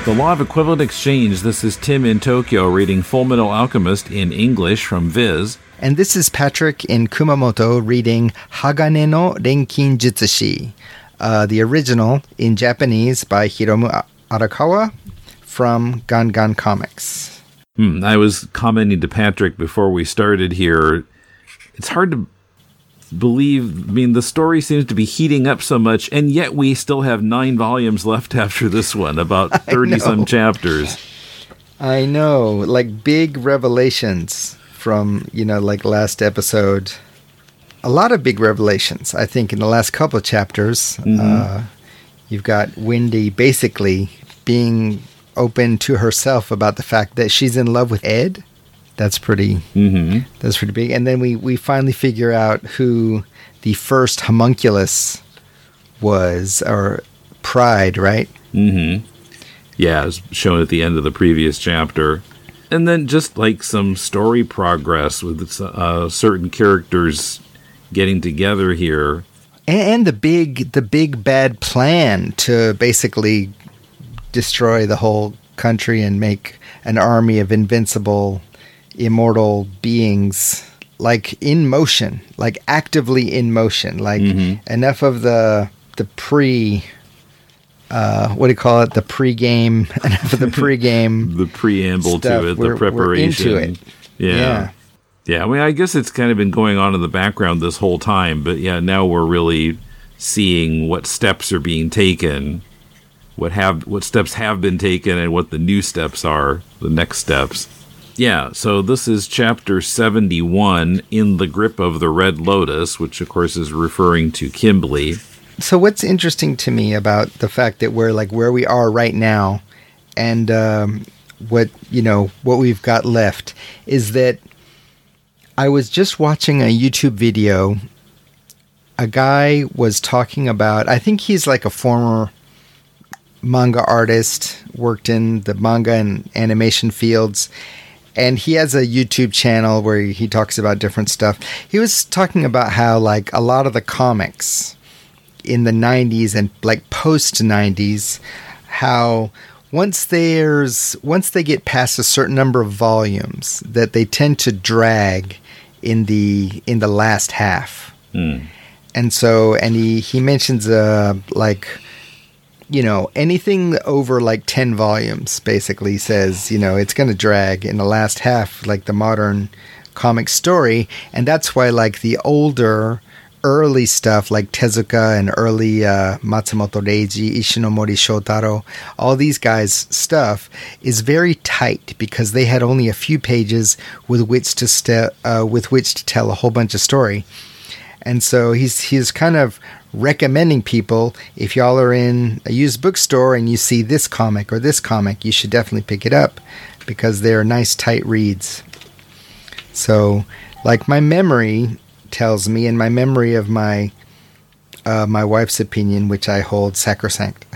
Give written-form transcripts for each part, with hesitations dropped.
The Law of Equivalent Exchange. This is Tim in Tokyo reading Full Metal Alchemist in English from Viz. And this is Patrick in Kumamoto reading Hagane no Renkin Jutsushi, the original in Japanese by Hiromu Arakawa from Gangan Comics. I was commenting to Patrick before we started here. It's hard to believe. I mean, the story seems to be heating up so much, and yet we still have 9 volumes left after this one, about 30-some chapters. I know, like big revelations from, like last episode. A lot of big revelations, I think, in the last couple of chapters. You've got Wendy basically being open to herself about the fact that she's in love with Ed. That's pretty. That's pretty big. And then we finally figure out who the first homunculus was, or Pride, right? Yeah, it's shown at the end of the previous chapter. And then just like some story progress with certain characters getting together here, and the big bad plan to basically destroy the whole country and make an army of invincible, immortal beings, like in motion, like actively in motion, like enough of the pre. What do you call it? The pre-game, enough of the pre-game, the preamble stuff. to it, the preparation. We're into it. Yeah. I mean, I guess it's kind of been going on in the background this whole time, but yeah, now we're really seeing what steps are being taken, what steps have been taken, and what the new steps are, the next steps. Yeah, so this is chapter 71, In the Grip of the Red Lotus, which of course is referring to Kimberly. So what's interesting to me about the fact that we're like where we are right now and what we've got left is that I was just watching a YouTube video. A guy was talking about, I think he's like a former manga artist, worked in the manga and animation fields, and he has a YouTube channel where he talks about different stuff. He was talking about how like a lot of the comics in the 90s and like post 90s, how once they get past a certain number of volumes, that they tend to drag in the last half. And so, and he mentions anything over like 10 volumes basically says, it's going to drag in the last half, like the modern comic story. And that's why like the older early stuff like Tezuka and early Matsumoto Reiji, Ishinomori Shotaro, all these guys' stuff is very tight because they had only a few pages with which to tell a whole bunch of story. And so he's kind of recommending people, if y'all are in a used bookstore and you see this comic or this comic, you should definitely pick it up because they're nice tight reads. So like my memory tells me, and my memory of my wife's opinion, which I hold sacrosanct,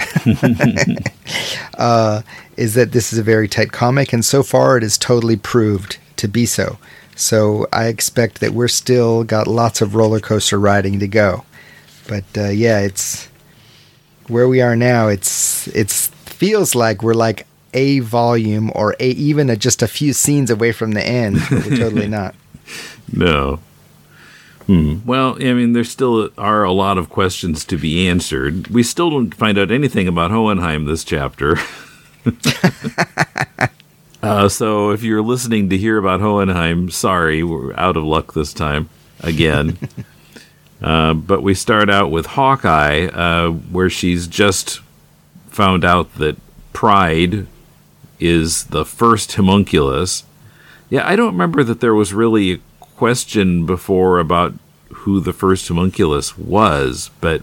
is that this is a very tight comic, and so far it is totally proved to be so. So I expect that we're still got lots of roller coaster riding to go. But it's where we are now. It feels like we're like a volume or even just a few scenes away from the end, but we're totally not. No. Well, I mean, there still are a lot of questions to be answered. We still don't find out anything about Hohenheim this chapter. So if you're listening to hear about Hohenheim, sorry, we're out of luck this time again. But we start out with Hawkeye, where she's just found out that Pride is the first homunculus. Yeah, I don't remember that there was really a question before about who the first homunculus was, but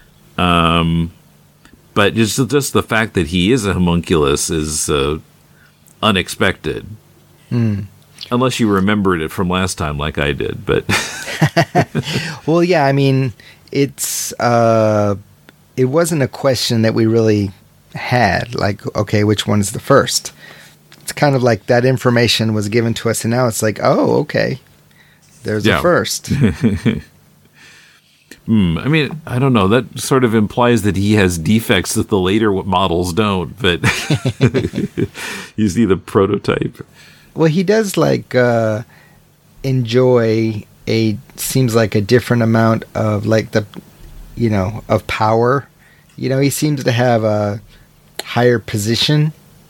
just the fact that he is a homunculus is unexpected. Unless you remembered it from last time like I did, but well, yeah, I mean, it wasn't a question that we really had, like, okay, which one's the first? It's kind of like that information was given to us, and now it's like, oh, okay, there's a first. I mean, I don't know. That sort of implies that he has defects that the later models don't, but you see the prototype. Well, he does like enjoy seems like a different amount of like the, of power. He seems to have a higher position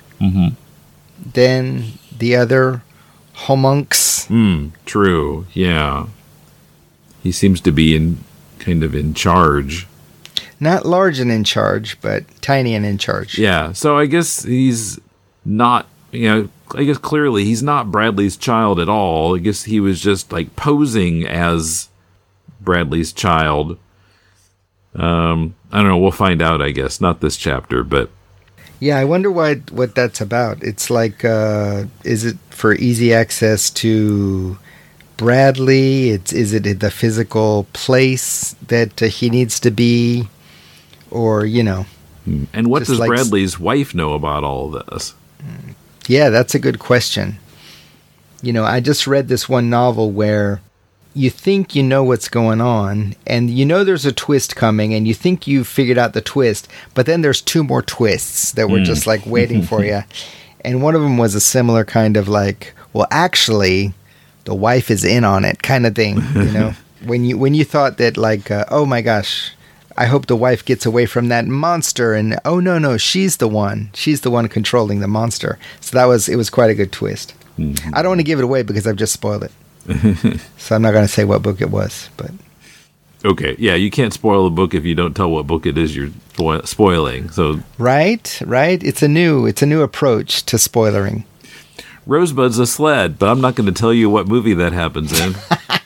than the other homuncs. True. Yeah. He seems to be kind of in charge. Not large and in charge, but tiny and in charge. Yeah. So I guess he's not, I guess clearly he's not Bradley's child at all. I guess he was just like posing as Bradley's child. I don't know. We'll find out, I guess. Not this chapter, but. Yeah, I wonder what that's about. It's like, is it for easy access to Bradley? Is it the physical place that he needs to be? Or, And what does Bradley's wife know about all of this? Yeah, that's a good question. I just read this one novel where you think you know what's going on, and there's a twist coming, and you think you've figured out the twist, but then there's two more twists that were just like waiting for you. And one of them was a similar kind of like, well, actually, the wife is in on it kind of thing, when you thought that like, oh my gosh, I hope the wife gets away from that monster, and oh no, she's the one controlling the monster. So it was quite a good twist. I don't want to give it away because I've just spoiled it. So I'm not going to say what book it was, but okay, yeah, you can't spoil a book if you don't tell what book it is you're spoiling. So right, it's a new approach to spoilering. Rosebud's a sled, but I'm not going to tell you what movie that happens in.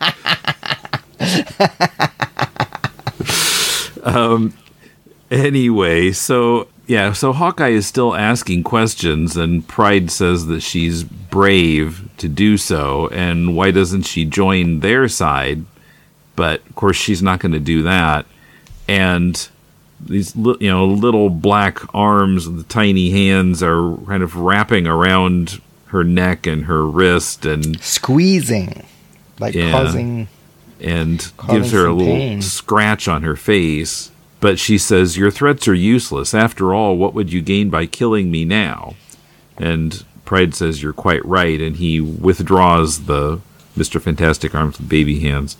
Anyway, so Hawkeye is still asking questions, and Pride says that she's brave to do so, and why doesn't she join their side? But of course, she's not going to do that. And these little black arms and the tiny hands are kind of wrapping around her neck and her wrist and squeezing, like causing gives her a little pain. Scratch on her face. But she says, "Your threats are useless. After all, what would you gain by killing me now?" And Pride says, "You're quite right." And he withdraws the Mr. Fantastic arms with baby hands.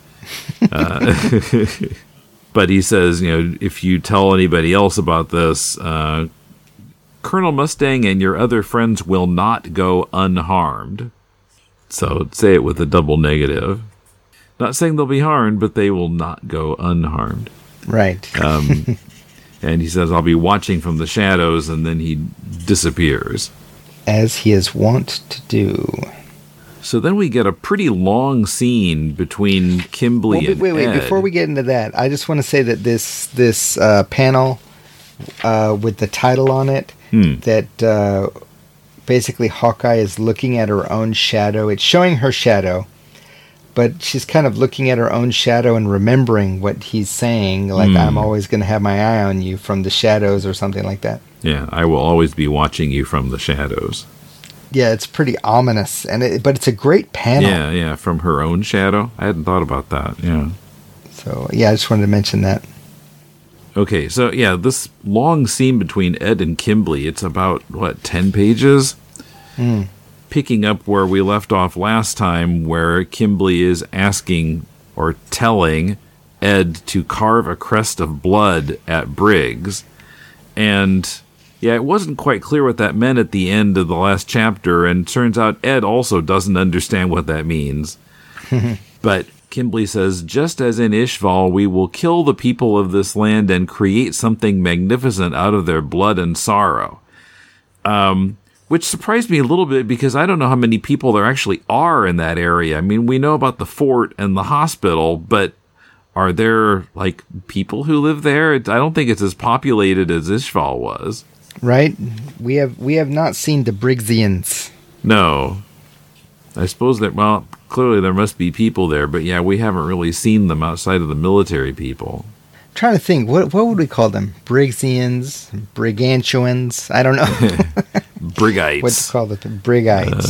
But he says, if you tell anybody else about this, Colonel Mustang and your other friends will not go unharmed. So say it with a double negative. Not saying they'll be harmed, but they will not go unharmed. Right. And he says, "I'll be watching from the shadows," and then he disappears. As he is wont to do. So then we get a pretty long scene between Kimblee and wait, Ed. Before we get into that, I just want to say that this panel with the title on it, that basically Hawkeye is looking at her own shadow. It's showing her shadow, but she's kind of looking at her own shadow and remembering what he's saying, like, I'm always going to have my eye on you from the shadows or something like that. Yeah, I will always be watching you from the shadows. Yeah, it's pretty ominous, but it's a great panel. Yeah, from her own shadow. I hadn't thought about that, yeah. So, yeah, I just wanted to mention that. Okay, so, yeah, this long scene between Ed and Kimblee, it's about, 10 pages? Picking up where we left off last time, where Kimblee is asking or telling Ed to carve a crest of blood at Briggs. And, yeah, it wasn't quite clear what that meant at the end of the last chapter, and turns out Ed also doesn't understand what that means. But Kimblee says, "Just as in Ishval, we will kill the people of this land and create something magnificent out of their blood and sorrow." Which surprised me a little bit because I don't know how many people there actually are in that area. I mean, we know about the fort and the hospital, but are there, people who live there? I don't think it's as populated as Ishval was. Right? We have not seen the Briggsians. No. I suppose that, clearly there must be people there, but yeah, we haven't really seen them outside of the military people. I'm trying to think, what would we call them? Briggsians? Brigantuans? I don't know. Briggites. What do you call it?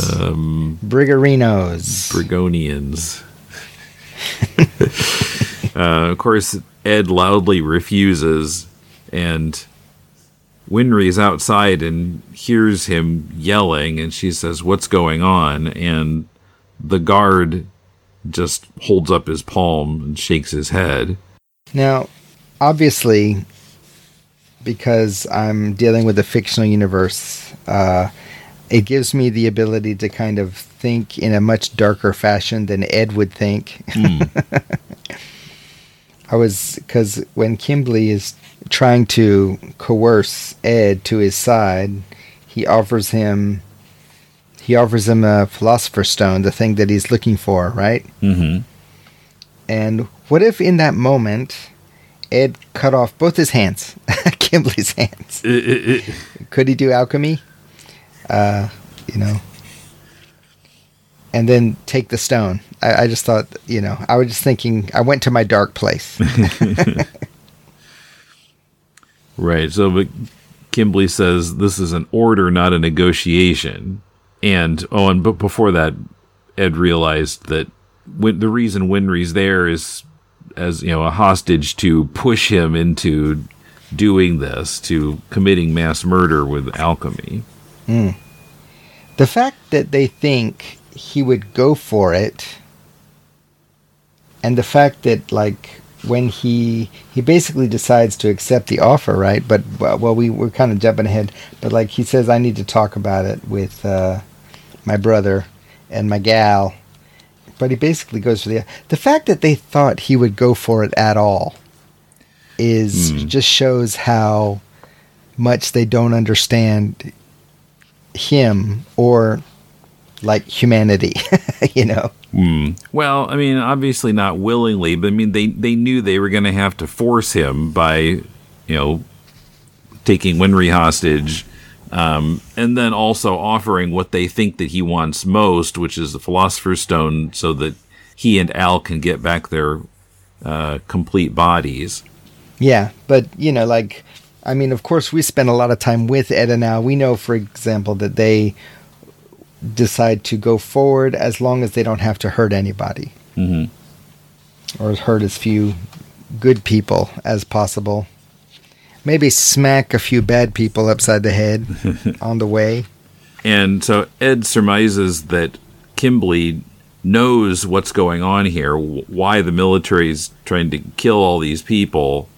Briggarinos. Brigonians. Of course, Ed loudly refuses, and Winry's outside and hears him yelling, and she says, "What's going on?" And the guard just holds up his palm and shakes his head. Now, obviously, because I'm dealing with a fictional universe, it gives me the ability to kind of think in a much darker fashion than Ed would think. Because when Kimblee is trying to coerce Ed to his side, he offers him a Philosopher's Stone, the thing that he's looking for, right? Mm-hmm. And what if in that moment, Ed cut off both his hands, Kimblee's hands? Could he do alchemy? And then take the stone. I just thought, I was just thinking, I went to my dark place. Right. So, but Kimblee says this is an order, not a negotiation. But before that, Ed realized that the reason Winry's there is as, a hostage to push him into doing this, to committing mass murder with alchemy. Mm. The fact that they think he would go for it, and the fact that, like, when he basically decides to accept the offer, right? But, we're kind of jumping ahead. But, like, he says, I need to talk about it with my brother and my gal. But he basically goes for the fact that they thought he would go for it at all is just shows how much they don't understand him or, like, humanity, Well, I mean, obviously not willingly, but I mean, they knew they were going to have to force him by, taking Winry hostage, and then also offering what they think that he wants most, which is the Philosopher's Stone, so that he and Al can get back their complete bodies. Yeah, but, of course, we spend a lot of time with Ed and Al. We know, for example, that they decide to go forward as long as they don't have to hurt anybody. Mm-hmm. Or hurt as few good people as possible. Maybe smack a few bad people upside the head on the way. And so Ed surmises that Kimblee knows what's going on here, why the military's trying to kill all these people,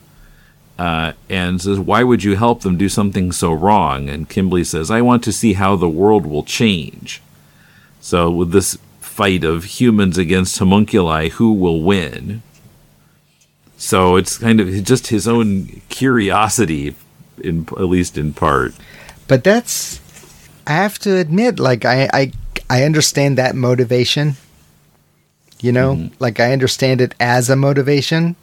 and says, why would you help them do something so wrong? And Kimblee says, I want to see how the world will change. So with this fight of humans against homunculi, who will win? So it's kind of just his own curiosity, at least in part. But I have to admit, like, I understand that motivation. Like, I understand it as a motivation.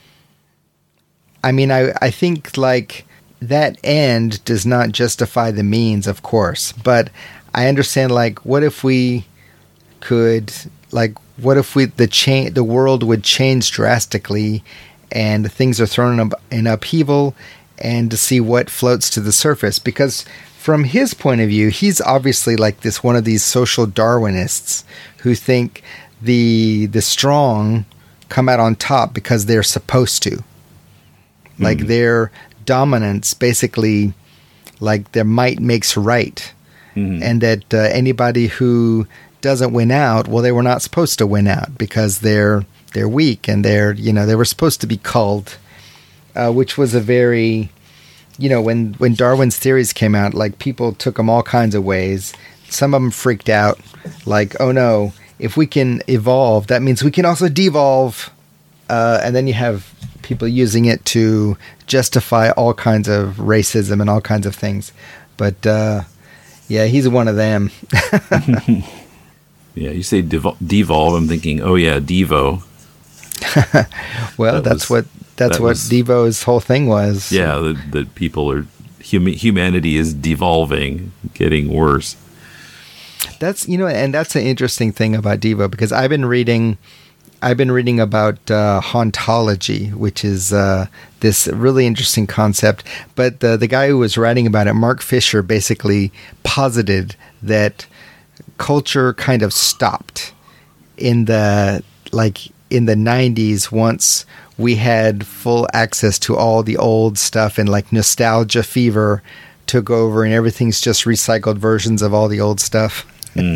I mean, I think, like, that end does not justify the means, of course. But I understand, like, what if we could, like, what if the world would change drastically and things are thrown in upheaval, and to see what floats to the surface? Because from his point of view, he's obviously like one of these social Darwinists who think the strong come out on top because they're supposed to. Like, their dominance, basically, like, their might makes right. Mm-hmm. And that anybody who doesn't win out, well, they were not supposed to win out because they're weak, and they were supposed to be culled, which was a very, when Darwin's theories came out, like, people took them all kinds of ways. Some of them freaked out, like, oh no, if we can evolve, that means we can also devolve. And then you have people using it to justify all kinds of racism and all kinds of things. But, yeah, he's one of them. Yeah, you say devolve, I'm thinking, oh yeah, Devo. Well, that's what Devo's whole thing was. Yeah, that people are, humanity is devolving, getting worse. That's, and that's an interesting thing about Devo, because I've been reading about hauntology, which is this really interesting concept. But the guy who was writing about it, Mark Fisher, basically posited that culture kind of stopped in the in the 90s, once we had full access to all the old stuff and like nostalgia fever took over and everything's just recycled versions of all the old stuff.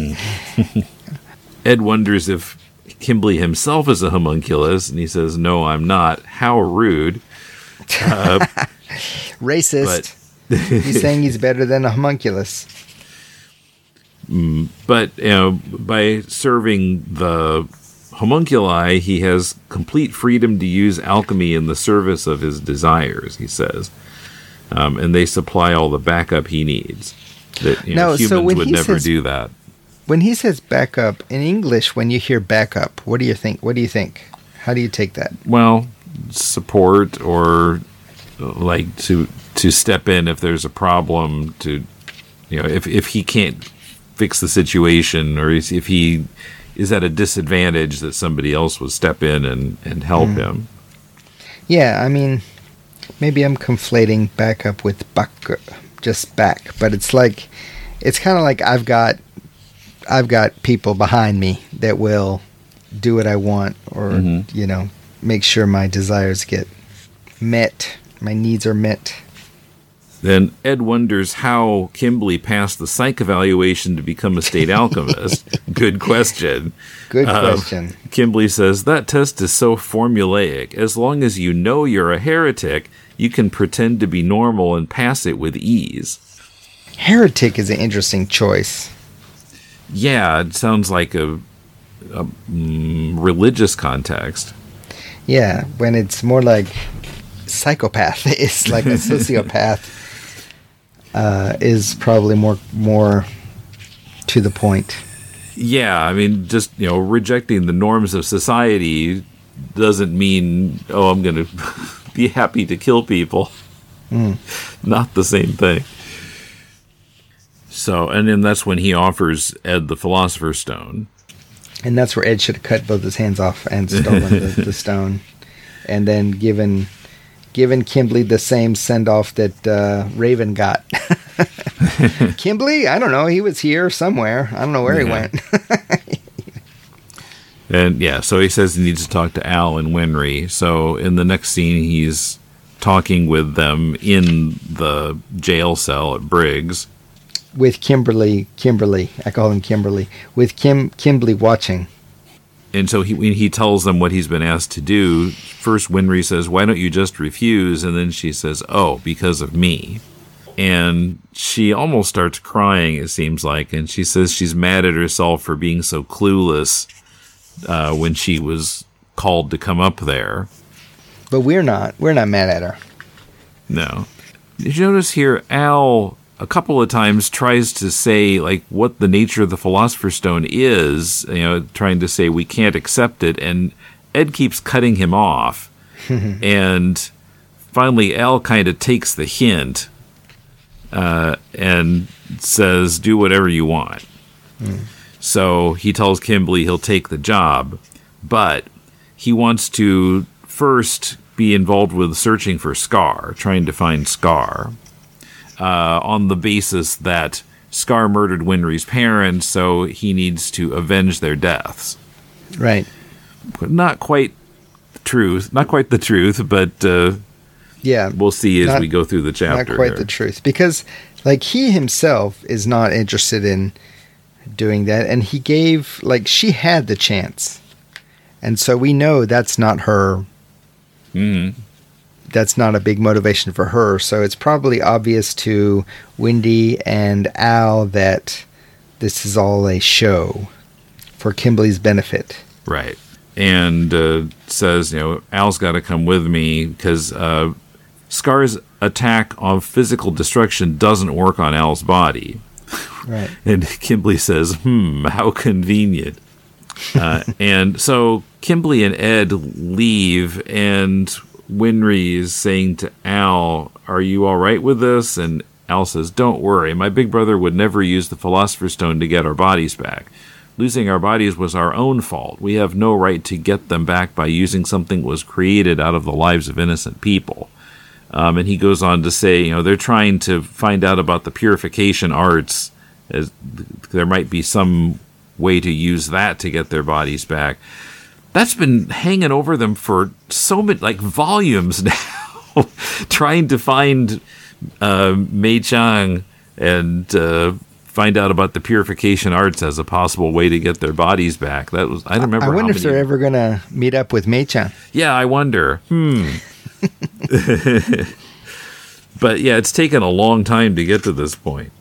Ed wonders if Kimblee himself is a homunculus, and he says, "No, I'm not." How rude. Racist. He's saying he's better than a homunculus. But by serving the homunculi, he has complete freedom to use alchemy in the service of his desires, he says. And they supply all the backup he needs. That humans would never do that. When he says backup, in English, when you hear backup, what do you think? What do you think? How do you take that? Well, support, or like to step in if there's a problem, to if he can't fix the situation, or if he is at a disadvantage, that somebody else would step in and help him. Yeah, I mean, maybe I'm conflating backup with just back, but it's kind of like I've got people behind me that will do what I want, or make sure my desires get met, my needs are met. Then Ed wonders how Kimblee passed the psych evaluation to become a state alchemist. Good question. Good question. Kimblee says, that test is so formulaic. As long as you know you're a heretic, you can pretend to be normal and pass it with ease. Heretic is an interesting choice. Yeah, it sounds like a religious context. Yeah, when it's more like psychopath, it's like a sociopath. Is probably more to the point. Yeah, I mean, just rejecting the norms of society doesn't mean, I'm going to be happy to kill people. Not the same thing. So, and then that's when he offers Ed the Philosopher's Stone. And that's where Ed should have cut both his hands off and stolen the stone, and then given Kimblee the same send-off that Raven got. Kimblee? I don't know. He was here somewhere. I don't know where he went. And so he says he needs to talk to Al and Winry. So in the next scene, he's talking with them in the jail cell at Briggs. With Kimberly. I call him Kimberly. With Kimblee watching. And so he tells them what he's been asked to do. First, Winry says, "Why don't you just refuse?" And then she says, "Oh, because of me." And she almost starts crying, it seems like. And she says she's mad at herself for being so clueless when she was called to come up there. But we're not mad at her. No. Did you notice here, Al a couple of times tries to say like what the nature of the Philosopher's Stone is, trying to say we can't accept it, and Ed keeps cutting him off. And finally Al kind of takes the hint and says, do whatever you want. So he tells Kimblee he'll take the job, but he wants to first be involved with searching for Scar, trying to find Scar. On the basis that Scar murdered Winry's parents, so he needs to avenge their deaths. Right. Not quite the truth, but we'll see as we go through the chapter. Not quite the truth, because he himself is not interested in doing that, and she had the chance, and so we know that's not her. That's not a big motivation for her, so it's probably obvious to Wendy and Al that this is all a show for Kimblee's benefit. Right. And says, Al's got to come with me because Scar's attack of physical destruction doesn't work on Al's body. Right. And Kimblee says, how convenient. And so Kimblee and Ed leave, and Winry is saying to Al, are you all right with this? And Al says, don't worry. My big brother would never use the Philosopher's Stone to get our bodies back. Losing our bodies was our own fault. We have no right to get them back by using something that was created out of the lives of innocent people. And he goes on to say, they're trying to find out about the purification arts, as there might be some way to use that to get their bodies back. that's been hanging over them for so many, like, volumes now, trying to find Mei Chang and find out about the purification arts as a possible way to get their bodies back. That was, I don't remember. I wonder if they're ever going to meet up with Mei Chan. Yeah, I wonder. But yeah, it's taken a long time to get to this point.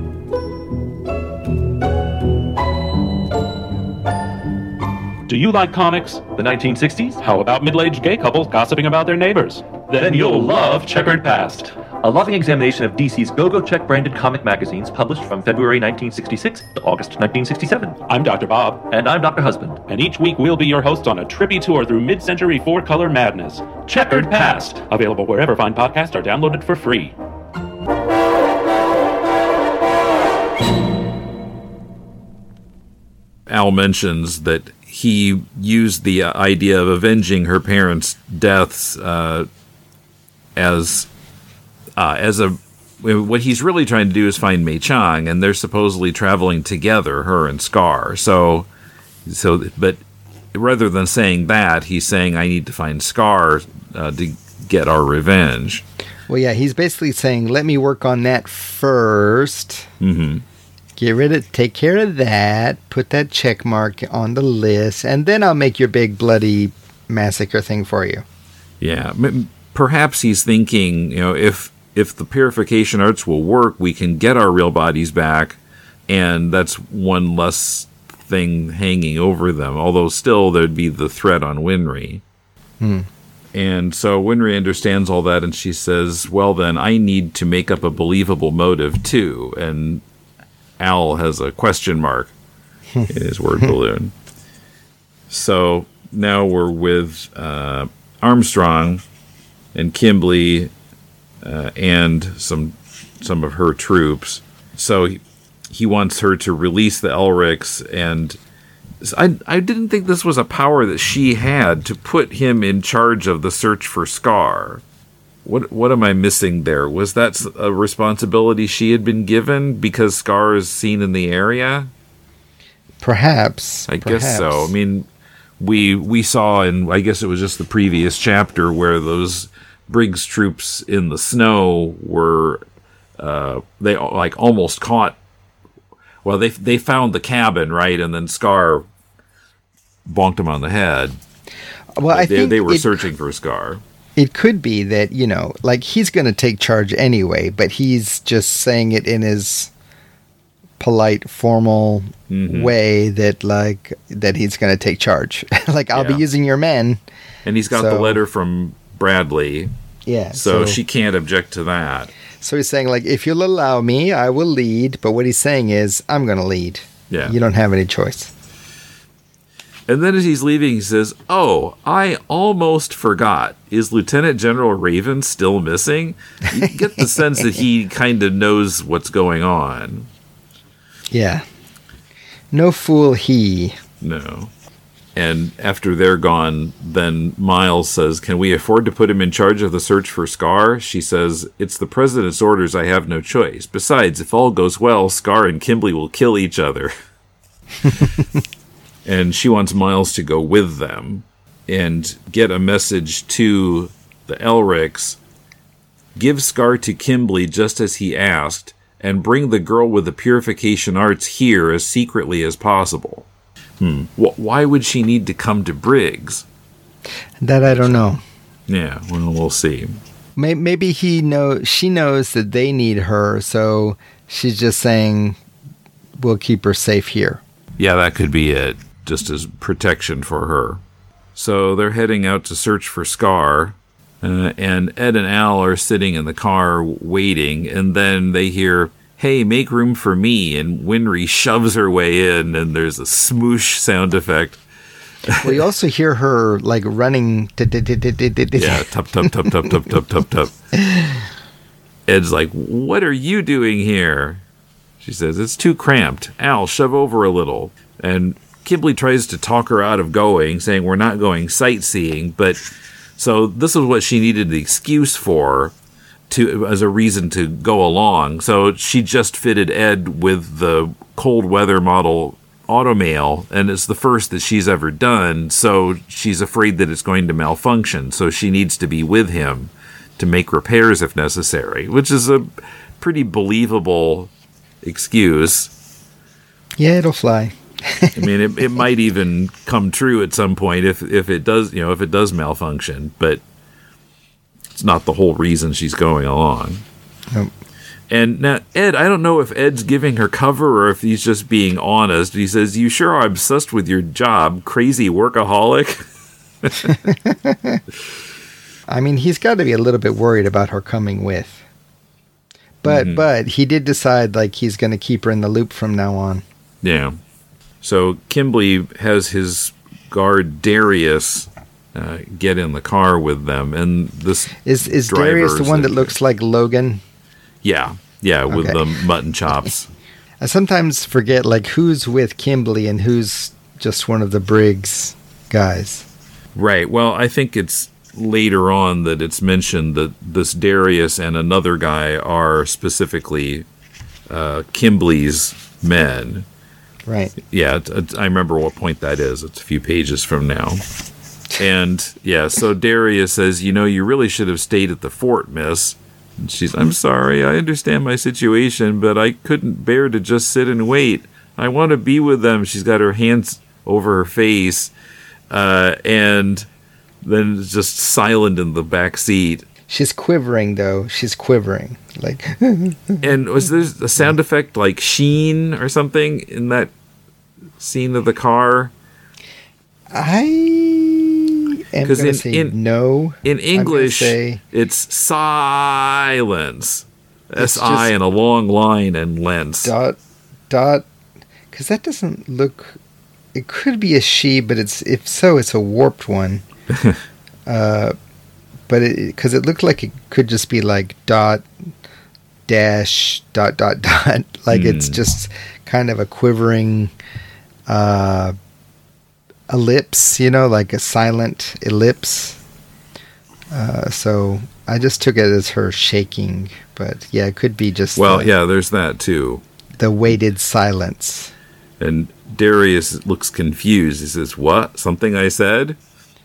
Do you like comics? The 1960s? How about middle-aged gay couples gossiping about their neighbors? Then you'll love Checkered Past. A loving examination of DC's Go-Go Check branded comic magazines published from February 1966 to August 1967. I'm Dr. Bob. And I'm Dr. Husband. And each week we'll be your hosts on a trippy tour through mid-century four-color madness. Checkered Past. Available wherever fine podcasts are downloaded for free. Al mentions that he used the idea of avenging her parents' deaths as a, what he's really trying to do is find Mei Chang, and they're supposedly traveling together, her and Scar. So, but rather than saying that, he's saying, I need to find Scar to get our revenge. Well, yeah, he's basically saying, let me work on that first. Mm-hmm. Take care of that, put that check mark on the list, and then I'll make your big bloody massacre thing for you. Yeah, perhaps he's thinking, if the purification arts will work, we can get our real bodies back, and that's one less thing hanging over them, although still there'd be the threat on Winry. And so Winry understands all that, and she says, well then, I need to make up a believable motive too, and Al has a question mark in his word balloon. So now we're with Armstrong and Kimblee and some of her troops. So he wants her to release the Elrics, and I didn't think this was a power that she had to put him in charge of the search for Scar. What am I missing there? Was that a responsibility she had been given because Scar is seen in the area? Perhaps. I guess so. I mean, we saw in, I guess it was just the previous chapter, where those Briggs troops in the snow were, they like almost caught, well, they found the cabin, right? And then Scar bonked him on the head. Well, I think they were searching for Scar. It could be that, like he's going to take charge anyway, but he's just saying it in his polite, formal way that he's going to take charge. Like, I'll be using your men. And he's got the letter from Bradley. Yeah. So she can't object to that. So he's saying, like, if you'll allow me, I will lead. But what he's saying is, I'm going to lead. Yeah. You don't have any choice. And then as he's leaving, he says, oh, I almost forgot. Is Lieutenant General Raven still missing? You get the sense that he kind of knows what's going on. Yeah. No fool he. No. And after they're gone, then Miles says, can we afford to put him in charge of the search for Scar? She says, it's the President's orders, I have no choice. Besides, if all goes well, Scar and Kimblee will kill each other. And she wants Miles to go with them and get a message to the Elrics. Give Scar to Kimblee just as he asked, and bring the girl with the purification arts here as secretly as possible. Why would she need to come to Briggs? That I don't know. Yeah, well, we'll see. Maybe she knows that they need her, so she's just saying, we'll keep her safe here. Yeah, that could be it. Just as protection for her. So they're heading out to search for Scar, and Ed and Al are sitting in the car waiting, and then they hear, hey, make room for me, and Winry shoves her way in, and there's a smoosh sound effect. Well, you also hear her, like, running. Yeah, tup, tup, tup, tup, tup, tup, tup, tup. Ed's like, what are you doing here? She says, it's too cramped. Al, shove over a little. And Kimblee tries to talk her out of going, saying we're not going sightseeing, but so this is what she needed the excuse for as a reason to go along. So she just fitted Ed with the cold weather model automail, and it's the first that she's ever done, so she's afraid that it's going to malfunction, so she needs to be with him to make repairs if necessary, which is a pretty believable excuse. Yeah, it'll fly. I mean, it might even come true at some point if it does, if it does malfunction, but it's not the whole reason she's going along. Nope. And now, Ed, I don't know if Ed's giving her cover or if he's just being honest. He says, "You sure are obsessed with your job, crazy workaholic." I mean, he's got to be a little bit worried about her coming with. But he did decide, like, he's going to keep her in the loop from now on. Yeah. So Kimblee has his guard Darius get in the car with them, and this is Darius the one that looks like Logan? Yeah, with the mutton chops. I sometimes forget, like, who's with Kimblee and who's just one of the Briggs guys. Right. Well, I think it's later on that it's mentioned that this Darius and another guy are specifically Kimblee's men. Right. Yeah, I remember what point that is. It's a few pages from now. And, yeah, so Darius says, "You really should have stayed at the fort, miss." And she's, "I'm sorry, I understand my situation, but I couldn't bear to just sit and wait. I want to be with them." She's got her hands over her face, and then just silent in the back seat. She's quivering, though. She's quivering. Like, and was there a sound effect like sheen or something in that scene of the car? I am going to say no. In English, it's silence. S-I and a long line and lens. Dot, because that doesn't look... It could be a she, but if so, it's a warped one. But because it looked like it could just be like dot, dash, dot, like it's just kind of a quivering ellipse, like a silent ellipse. So I just took it as her shaking, but yeah, it could be just there's that too. The weighted silence. And Darius looks confused. He says, "What? Something I said?"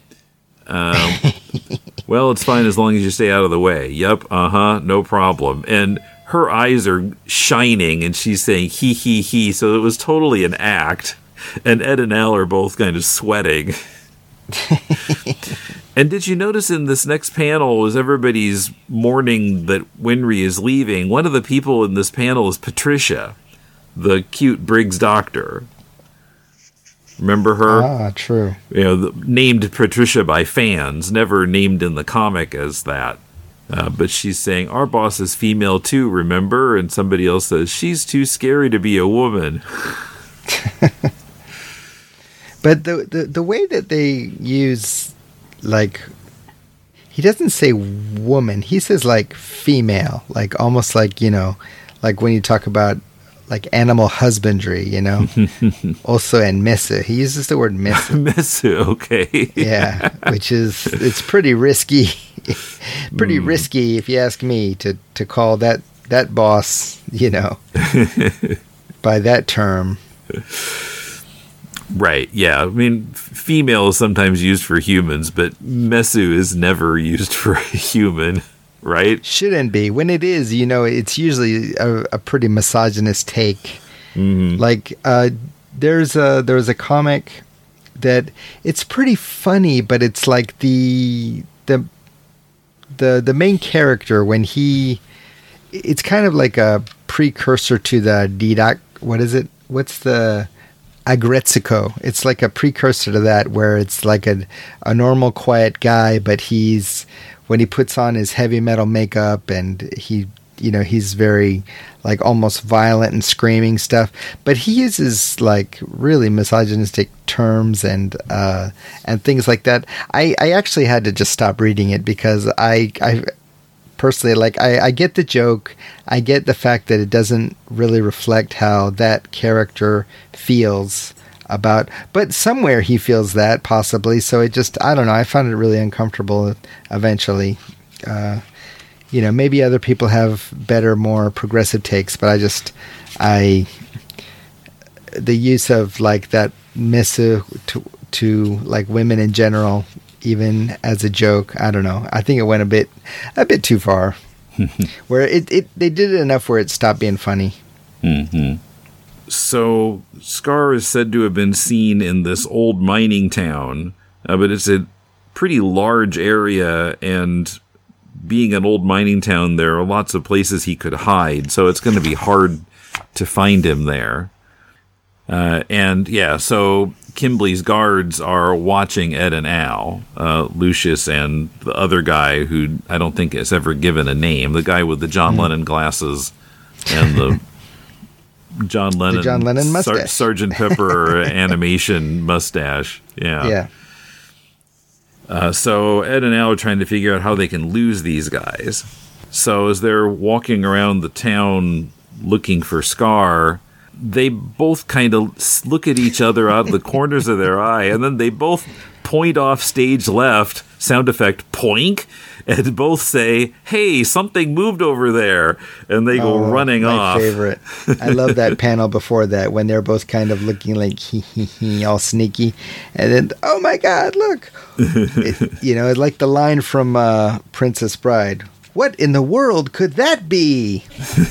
Well, it's fine as long as you stay out of the way. Yep, no problem. And her eyes are shining, and she's saying, he. So it was totally an act. And Ed and Al are both kind of sweating. And did you notice in this next panel, as everybody's mourning that Winry is leaving, one of the people in this panel is Patricia, the cute Briggs doctor. Remember her? Ah, true. Named Patricia by fans, never named in the comic as that. But she's saying, "Our boss is female too, remember?" And somebody else says, "She's too scary to be a woman." But the way that they use, like, he doesn't say woman, he says, like, female, like, almost like, like when you talk about, like, animal husbandry, also, and Messu. He uses the word Messu. Messu, okay. Yeah, it's pretty risky. Pretty risky, if you ask me, to call that boss, by that term. Right, yeah. I mean, female is sometimes used for humans, but Messu is never used for a human. Right? Shouldn't be. When it is, it's usually a pretty misogynist take. Mm-hmm. Like, there was a comic that it's pretty funny, but it's like the main character when it's kind of like a precursor to the Didac. What is it? What's the Agretsuko? It's like a precursor to that, where it's like a normal, quiet guy, but when he puts on his heavy metal makeup and he's very, like, almost violent and screaming stuff, but he uses, like, really misogynistic terms and things like that. I actually had to just stop reading it because I personally, like, I get the joke. I get the fact that it doesn't really reflect how that character feels about, but somewhere he feels that possibly. So it just, I don't know. I found it really uncomfortable eventually. Maybe other people have better, more progressive takes, but the use of like that misu to like women in general, even as a joke. I don't know. I think it went a bit too far. Where they did it enough where it stopped being funny. Mm-hmm. So Scar is said to have been seen in this old mining town, but it's a pretty large area, and being an old mining town, there are lots of places he could hide, so it's going to be hard to find him there. So Kimbley's guards are watching Ed and Al, Lucius and the other guy who I don't think has ever given a name, the guy with the John Lennon glasses and the John Lennon mustache. Sgt. Pepper animation mustache. Yeah. So Ed and Al are trying to figure out how they can lose these guys. So as they're walking around the town looking for Scar, they both kind of look at each other out of the corners of their eye, and then they both point off stage left, sound effect, poink, and both say, "Hey, something moved over there," and they go running off. My favorite. I love that panel before that when they're both kind of looking like he, all sneaky, and then, oh my God, look! It's like the line from Princess Bride. What in the world could that be?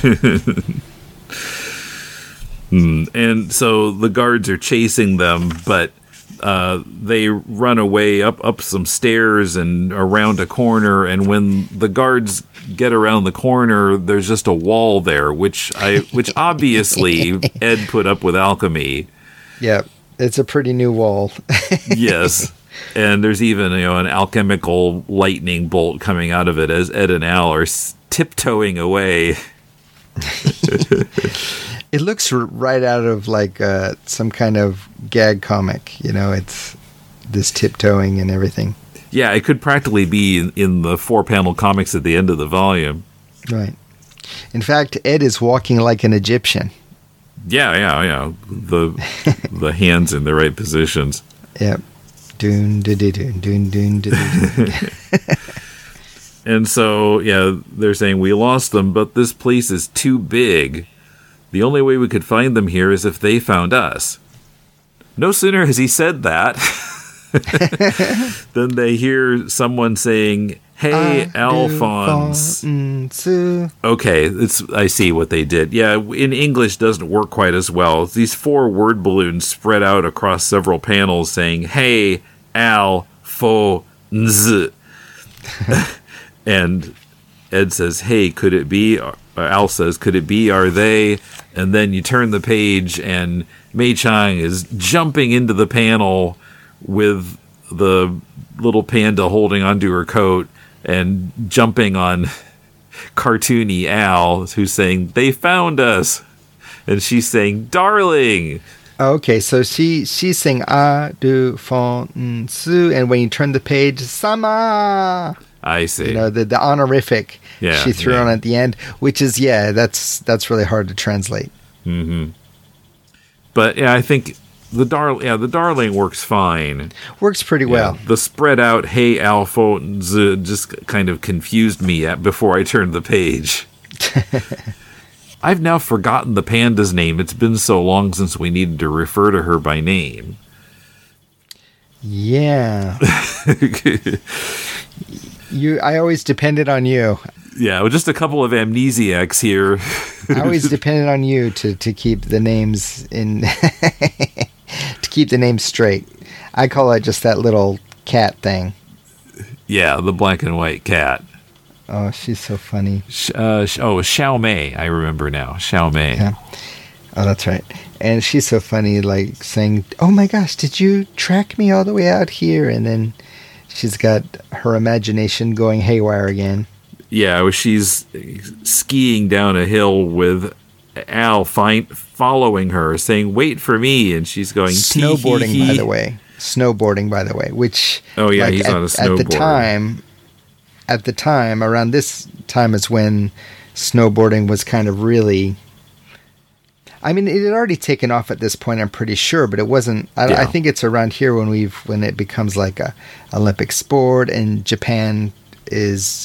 And so the guards are chasing them, but they run away up some stairs and around a corner, and when the guards get around the corner, there's just a wall there, which obviously Ed put up with alchemy. Yeah, it's a pretty new wall. Yes. And there's even an alchemical lightning bolt coming out of it as Ed and Al are tiptoeing away. It looks right out of like some kind of gag comic. It's this tiptoeing and everything. Yeah, it could practically be in the 4-panel comics at the end of the volume. Right. In fact, Ed is walking like an Egyptian. Yeah. The hands in the right positions. Yep. Doon, doon, doon, doon, doon, doon. And so, they're saying we lost them, but this place is too big. The only way we could find them here is if they found us. No sooner has he said that than they hear someone saying, "Hey, Alphonse." Okay, I see what they did. Yeah, in English doesn't work quite as well. It's these 4 word balloons spread out across several panels saying, "Hey, Alphonse." And Ed says, "Hey, could it be?" Al says, "Could it be? Are they?" And then you turn the page, and Mei Chang is jumping into the panel with the little panda holding onto her coat and jumping on cartoony Al, who's saying, "They found us." And she's saying, "Darling." Okay, so she's saying "A du fon su," and when you turn the page, "Sama." I see. The honorific she threw on at the end, which is that's really hard to translate. Mm-hmm. But I think the darling works fine. Works pretty well. The spread out "Hey Alphonse" just kind of confused me before I turned the page. I've now forgotten the panda's name. It's been so long since we needed to refer to her by name. Yeah. I always depended on you. Yeah, just a couple of amnesiacs here. I always depended on you to keep the names in, to keep the names straight. I call it just that little cat thing. Yeah, the black and white cat. Oh, she's so funny. Xiao Mei. I remember now. Xiao Mei. Yeah. Oh, that's right. And she's so funny, like saying, "Oh my gosh, did you track me all the way out here?" And then she's got her imagination going haywire again. Yeah, she's skiing down a hill with Al following her, saying, "Wait for me," and she's going snowboarding. By the way, which he's on a snowboard. At the time, around this time is when snowboarding was kind of really. I mean, it had already taken off at this point, I'm pretty sure, but it wasn't. I think it's around here when it becomes like a Olympic sport, and Japan is,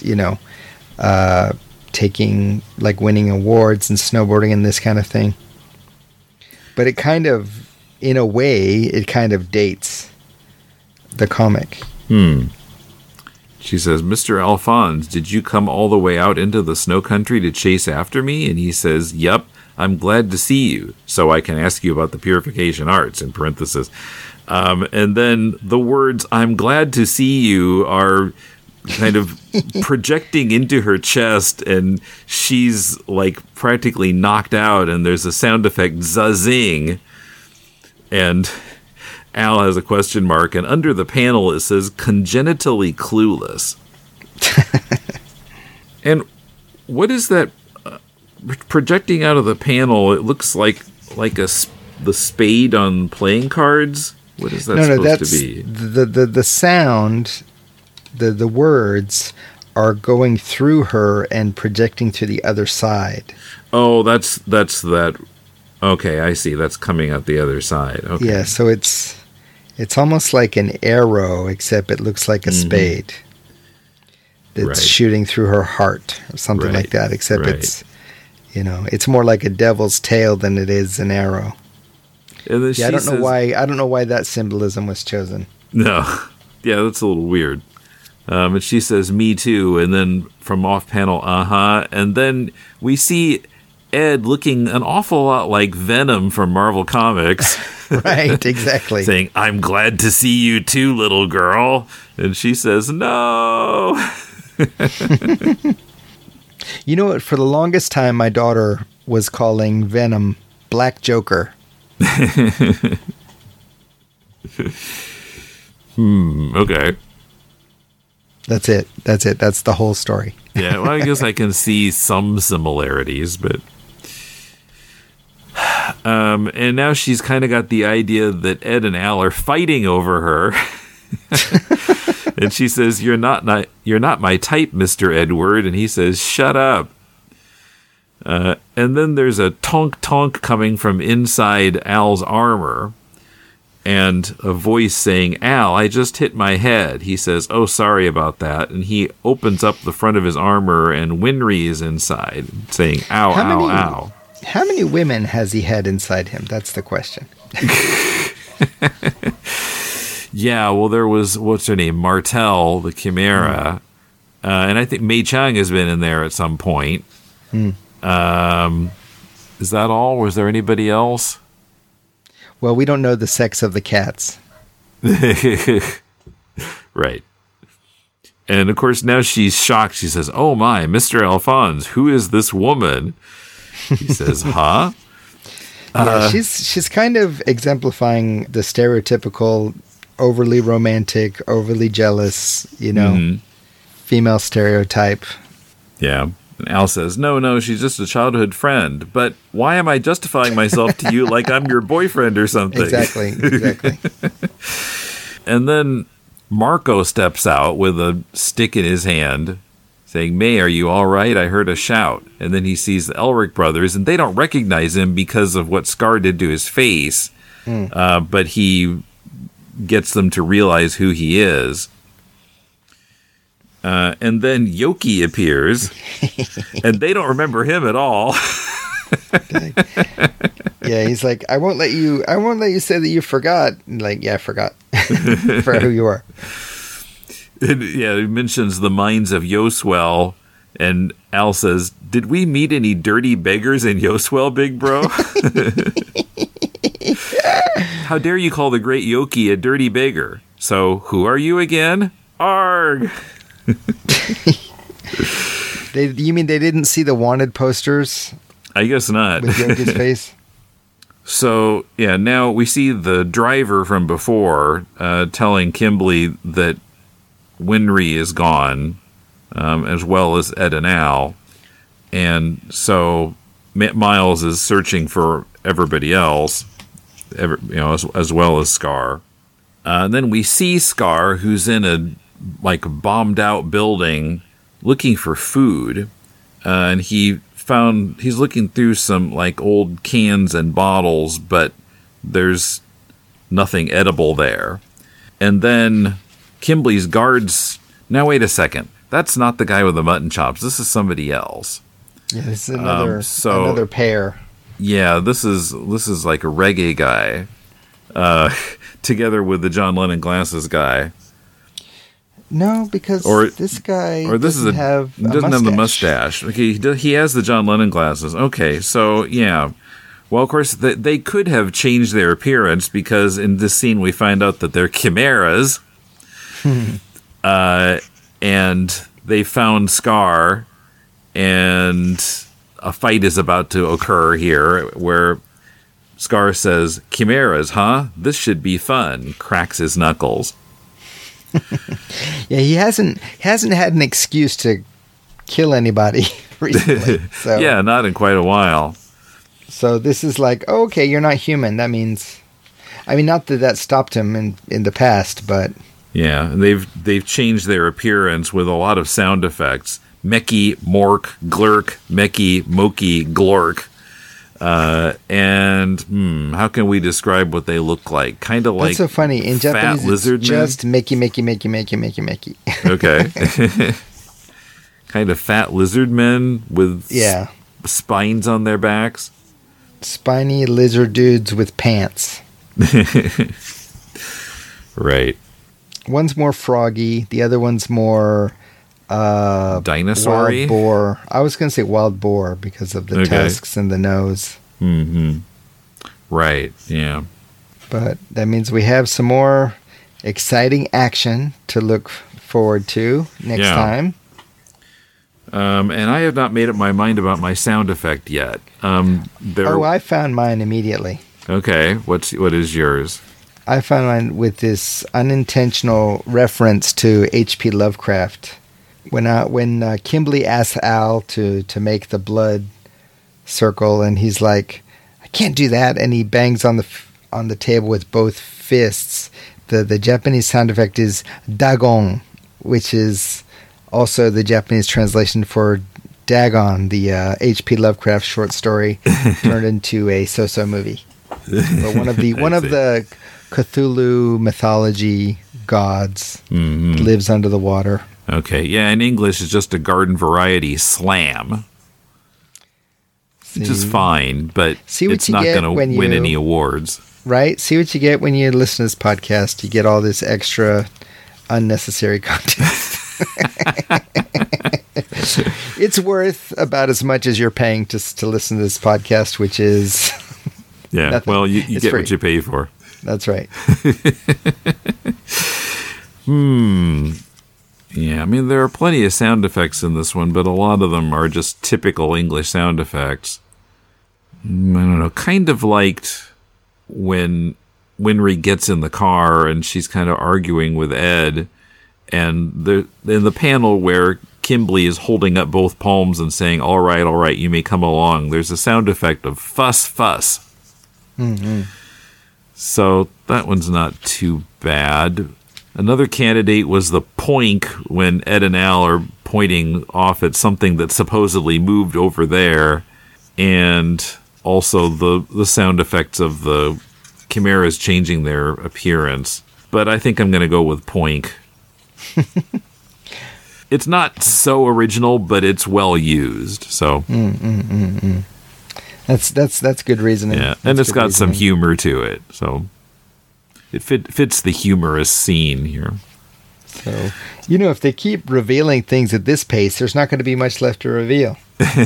taking, like, winning awards and snowboarding and this kind of thing. but it kind of, in a way, it kind of dates the comic. She says, Mr. Alphonse, did you come all the way out into the snow country to chase after me? And he says, yep, I'm glad to see you, so I can ask you about the purification arts, in parentheses. And then the words, I'm glad to see you, are kind of projecting into her chest, and she's like practically knocked out, and there's a sound effect, zazzing. And Al has a question mark, and under the panel it says congenitally clueless. And what is that projecting out of the panel? It looks like the spade on playing cards. What is that supposed to be? The sound, the words are going through her and projecting to the other side. Oh, that's that. Okay, I see. That's coming out the other side. Okay. Yeah, so it's almost like an arrow, except it looks like a spade that's shooting through her heart or something like that, except it's, it's more like a devil's tail than it is an arrow. And then I don't know why that symbolism was chosen. No. Yeah, that's a little weird. And she says, me too. And then from off panel, and then we see Ed looking an awful lot like Venom from Marvel Comics. Right, exactly. Saying, I'm glad to see you too, little girl. And she says, no. You know what? For the longest time, my daughter was calling Venom Black Joker. Okay. That's it. That's the whole story. Yeah, well, I guess I can see some similarities, but... and now she's kind of got the idea that Ed and Al are fighting over her. And she says, you're not my type, Mr. Edward. And he says, shut up. And then there's a tonk coming from inside Al's armor. And a voice saying, Al, I just hit my head. He says, oh, sorry about that. And he opens up the front of his armor, and Winry is inside, saying, ow, ow. How many women has he had inside him? That's the question. Yeah, well, there was, what's her name? Martel, the Chimera. And I think Mei Chang has been in there at some point. Is that all? Was there anybody else? Well, we don't know the sex of the cats. Right. And, of course, now she's shocked. She says, oh, my, Mr. Alphonse, who is this woman? He says, huh? Yeah, she's kind of exemplifying the stereotypical overly romantic, overly jealous, female stereotype. Yeah. And Al says, no, she's just a childhood friend. But why am I justifying myself to you like I'm your boyfriend or something? Exactly. And then Marco steps out with a stick in his hand, saying, May, are you all right? I heard a shout. And then he sees the Elric brothers, and they don't recognize him because of what Scar did to his face. But he gets them to realize who he is. And then Yoki appears, and they don't remember him at all. Yeah, he's like, I won't let you say that you forgot. Like, yeah, I forgot. For who you are. And, yeah, he mentions the mines of Yoswell, and Al says, did we meet any dirty beggars in Yoswell, big bro? How dare you call the great Yoki a dirty beggar? So, who are you again? Arg! You mean they didn't see the wanted posters? I guess not. With Yoki's face? So, yeah, now we see the driver from before telling Kimblee that Winry is gone, as well as Ed and Al. And so Miles is searching for everybody else, as well as Scar. And then we see Scar, who's in a bombed out building looking for food. And he's looking through some old cans and bottles, but there's nothing edible there. And then Kimblee's guards. Now, wait a second. That's not the guy with the mutton chops. This is somebody else. Yeah, this is another pair. Yeah, this is like a reggae guy, together with the John Lennon glasses guy. No, because this guy doesn't have the mustache. Okay, he has the John Lennon glasses. Okay, so yeah. Well, of course, they could have changed their appearance because in this scene we find out that they're chimeras, and they found Scar, and a fight is about to occur here where Scar says, "Chimeras, huh? This should be fun." Cracks his knuckles. Yeah, he hasn't had an excuse to kill anybody recently. So. Yeah, not in quite a while. So this is like, oh, okay, you're not human. That means, I mean, not that stopped him in the past, but yeah, they've changed their appearance with a lot of sound effects. Mecky, Mork, Glurk, Mecky, Moki, Glork. And how can we describe what they look like? Kind of like that's so funny. In Japanese, lizard it's just Mecky. Okay. Kind of fat lizard men with spines on their backs. Spiny lizard dudes with pants. Right. One's more froggy. The other one's more dinosaur-y? wild boar. I was going to say wild boar because of the tusks and the nose. Mm-hmm. Right, yeah. But that means we have some more exciting action to look forward to next time. And I have not made up my mind about my sound effect yet. I found mine immediately. Okay, what is yours? I found mine with this unintentional reference to H.P. Lovecraft. When Kimblee asks Al to make the blood circle, and he's like, "I can't do that," and he bangs on the table with both fists. The Japanese sound effect is Dagon, which is also the Japanese translation for Dagon, the H.P. Lovecraft short story turned into a so-so movie. But one of the Cthulhu mythology gods lives under the water. Okay, yeah, in English it's just a garden variety slam. Which is fine, but it's not going to win any awards. Right? See what you get when you listen to this podcast. You get all this extra unnecessary content. It's worth about as much as you're paying to listen to this podcast, which is nothing. Well, you get free. What you pay for. That's right. Yeah, I mean, there are plenty of sound effects in this one, but a lot of them are just typical English sound effects. I don't know, kind of liked when Winry gets in the car and she's kind of arguing with Ed, and in the panel where Kimblee is holding up both palms and saying, all right, you may come along, there's a sound effect of fuss, fuss. Mm-hmm. So that one's not too bad. Another candidate was the poink when Ed and Al are pointing off at something that supposedly moved over there, and also the sound effects of the chimeras changing their appearance. But I think I'm going to go with poink. It's not so original, but it's well used. So that's good reasoning. Yeah, and it's got some humor to it. So it fits the humorous scene here. So, if they keep revealing things at this pace, there's not going to be much left to reveal.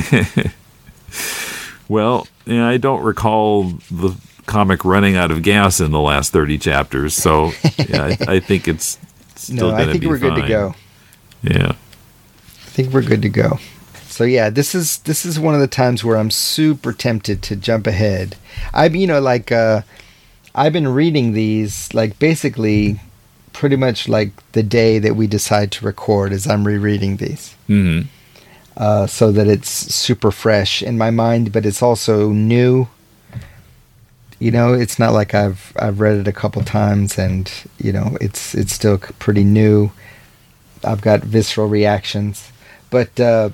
Well, I don't recall the comic running out of gas in the last 30 chapters, so I think it's still going to be fine. I think we're good to go. Yeah. I think we're good to go. So yeah, this is one of the times where I'm super tempted to jump ahead. I've been reading these basically pretty much the day that we decide to record as I'm rereading these. Mm-hmm. So that it's super fresh in my mind, but it's also new. It's not like I've read it a couple times and it's still pretty new. I've got visceral reactions, but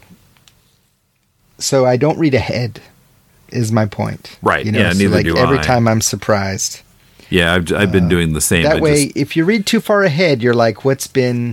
so I don't read ahead. Is my point, right? Yeah, neither do I. Every time I'm surprised. Yeah, I've been doing the same. That way, if you read too far ahead, you're like, what's been,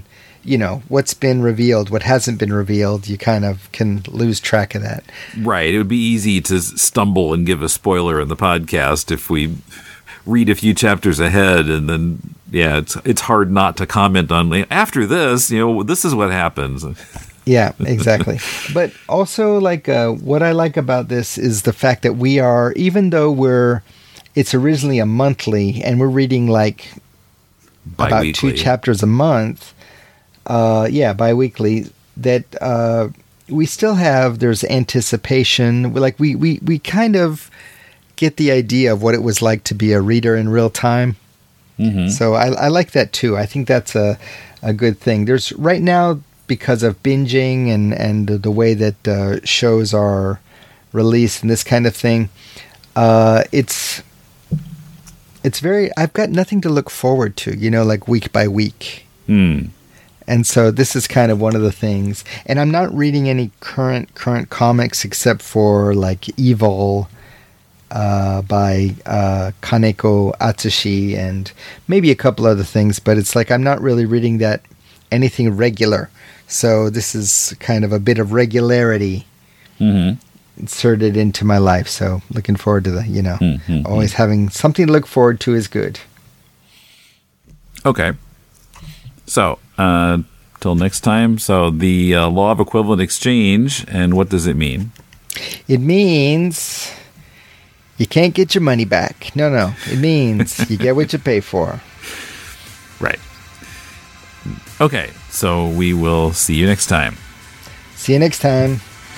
what's been revealed, what hasn't been revealed, you kind of can lose track of that. Right. It would be easy to stumble and give a spoiler in the podcast if we read a few chapters ahead, and then, it's hard not to comment on, after this, this is what happens. Yeah, exactly. But also, what I like about this is the fact that we are, even though it's originally a monthly, and we're reading about 2 chapters a month, bi-weekly, that we still have, there's anticipation. We kind of get the idea of what it was like to be a reader in real time. Mm-hmm. So I like that too. I think that's a good thing. There's right now, because of binging and the way that shows are released and this kind of thing, it's very, I've got nothing to look forward to, week by week. Mm. And so this is kind of one of the things. And I'm not reading any current comics except for Evil by Kaneko Atsushi and maybe a couple other things, but it's I'm not really reading anything regular. So this is kind of a bit of regularity inserted into my life. So looking forward to always having something to look forward to is good. Okay. So, till next time. So the law of equivalent exchange, and what does it mean? It means you can't get your money back. No. It means you get what you pay for. Right. Okay, so we will see you next time. See you next time.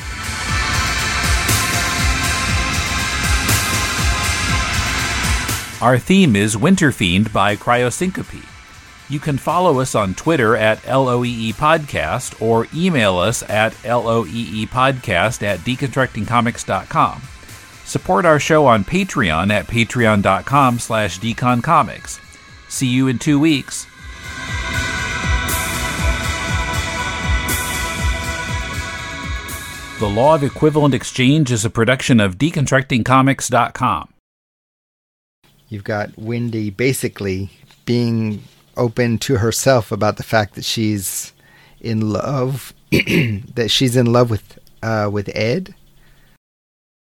Our theme is Winter Fiend by Cryosyncope. You can follow us on Twitter at LOEE Podcast or email us at loeepodcast@deconstructingcomics.com. Support our show on Patreon at patreon.com/deconcomics. See you in 2 weeks. The Law of Equivalent Exchange is a production of deconstructingcomics.com. You've got Wendy basically being open to herself about the fact that she's in love, that she's in love with Ed.